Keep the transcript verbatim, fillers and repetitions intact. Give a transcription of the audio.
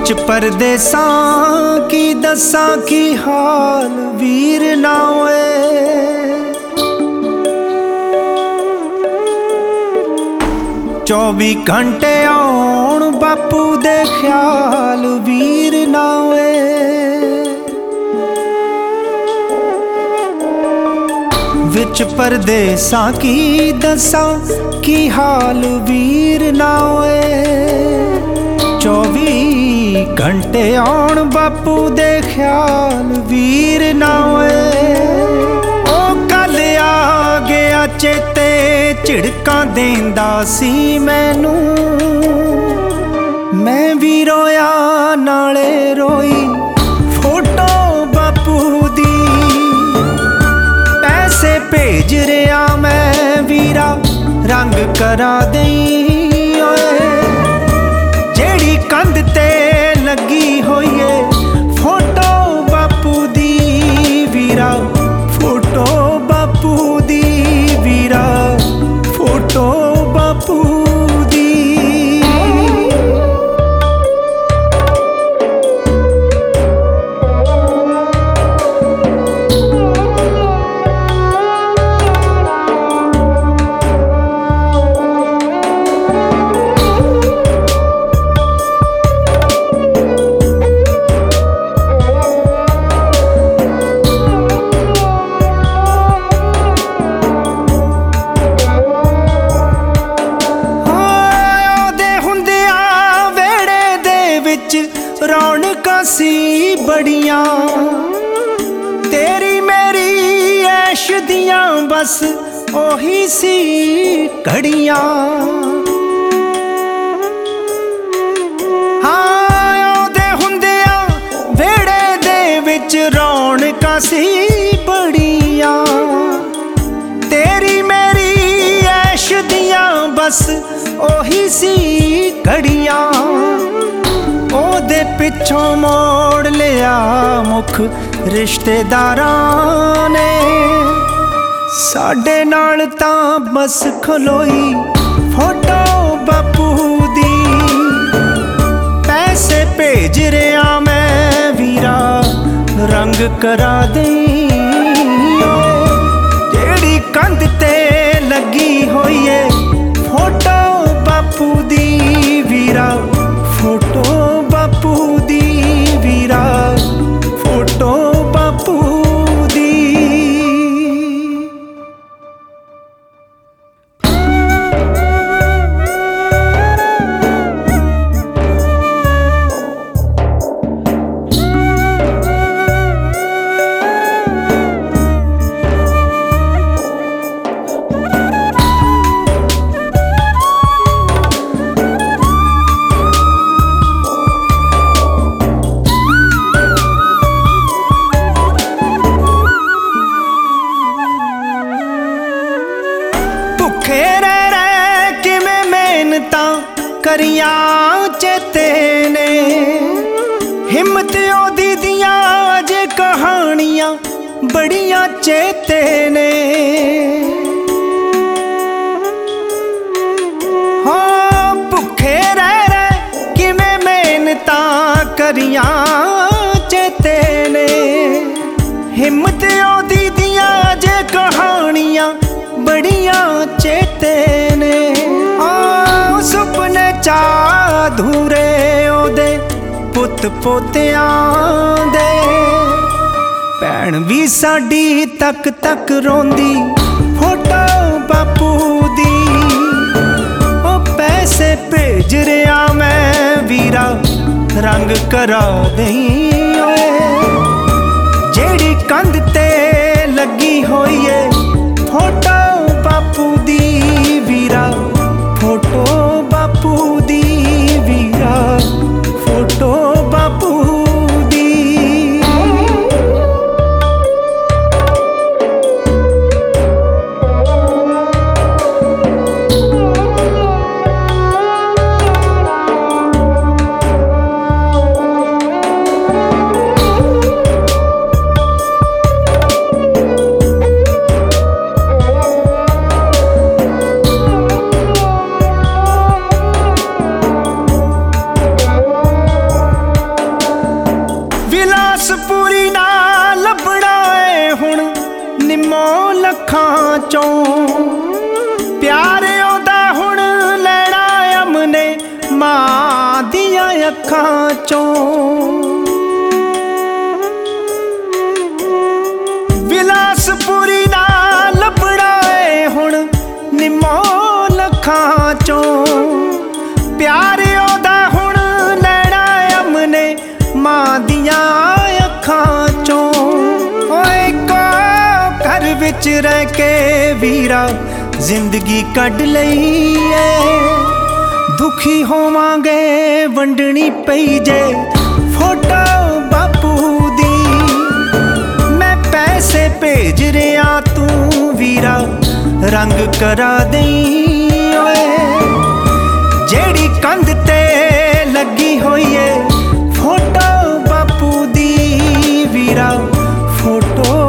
विच परदेसां की दसां की हाल वीर ना होए। चौबी घंटे आउण बापू दे ख्याल वीर ना होए। विच परदेसां की दसां की हाल वीर ना होए। चौबी घंटे आउण बापू दे ख्याल वीर ना होए। ओ कल आ गया चेते झिड़कां देंदा सी मैनू, मैं भी रोया नाले रोई फोटो बापू दी। पैसे भेज रिया मैं वीरा रंग करा दई जेड़ी कंध ते लगी होई है फोटो बापू दी वीरा। फोटो बापू दी वीरा, फोटो बापू दी। रौनकां सी बड़ियां तेरी मेरी ऐश दियां बस ओही सी घड़ियां। हाँ ओदे हुंदियां वेड़े दे विच रौनकां सी बड़ियां तेरी मेरी ऐश दियां बस ओही सी घड़ियां। ओदे पिछों मोड़ लिया मुख रिश्तेदारां ने, साडे नाल तां बस खलोई फोटो बापू दी। पैसे भेज रिया मैं वीरा रंग करा दई जेड़ी कंध ते लगी होई है फोटो बापू दी वीरा। फोटो बापू दी वीरा, फोटो बापू दी। करियां चेते ने हिम्मत ओदी दियां अजे कहानियां बड़ियां चेते ने। हाँ भुखे रह रह किवें मेहनतां करियां चेते ने। हिम्मत ओदी दियां अजे कहानियां बड़ियां चेते ने। सुपने चा अधूरे ओदे पुत पोतियां दे, भैन भी साडी तक तक रोंदी फोटो बापू दी। ओ पैसे भेज रिया मैं वीरा रंग करा दई जेड़ी कंध ते लगी होई है फोटो बापू दी वीरा। फोटो बापू दी वीरा, फोटो बापू दी। ਚੋਂ। ਪਿਆਰ ਉਹਦਾ ਹੁਣ ਲੈਣਾ ਅਮਨੇ ਮਾਂ ਦੀਆਂ ਅੱਖਾਂ ਚੋਂ। ਵਿਲਾਸਪੁਰੀ ਨਾਲ ਲੱਭਣਾ ਏ ਹੁਣ ਨਿੰਮੋ ਲੱਖਾਂ ਚੋਂ। ਪਿਆਰ ਉਹਦਾ ਹੁਣ ਲੈਣਾ ਅਮਨੇ ਮਾਂ ਦੀਆਂ ਅੱਖਾਂ ਚੋਂ। ਓਏ ਇੱਕੋ ਘਰ ਵਿੱਚ ਰਹਿ ਕੇ ਵੀਰਾ ਜ਼ਿੰਦਗੀ ਕੱਢ ਲਈ ਏ। ਦੁਖੀ ਹੋਵਾਂਗੇ ਵੰਡਣੀ ਪਈ ਜੇ ਫੋਟੋ ਬਾਪੂ ਦੀ। ਮੈਂ ਪੈਸੇ ਭੇਜ ਰਿਹਾ ਤੂੰ ਵੀਰਾ ਰੰਗ ਕਰਾ ਦੇਈਂ ਓਏ। ਜਿਹੜੀ ਕੰਧ ਤੇ ਲੱਗੀ ਹੋਈ ਏ ਫੋਟੋ ਬਾਪੂ ਦੀ ਵੀਰਾ ਫੋਟੋ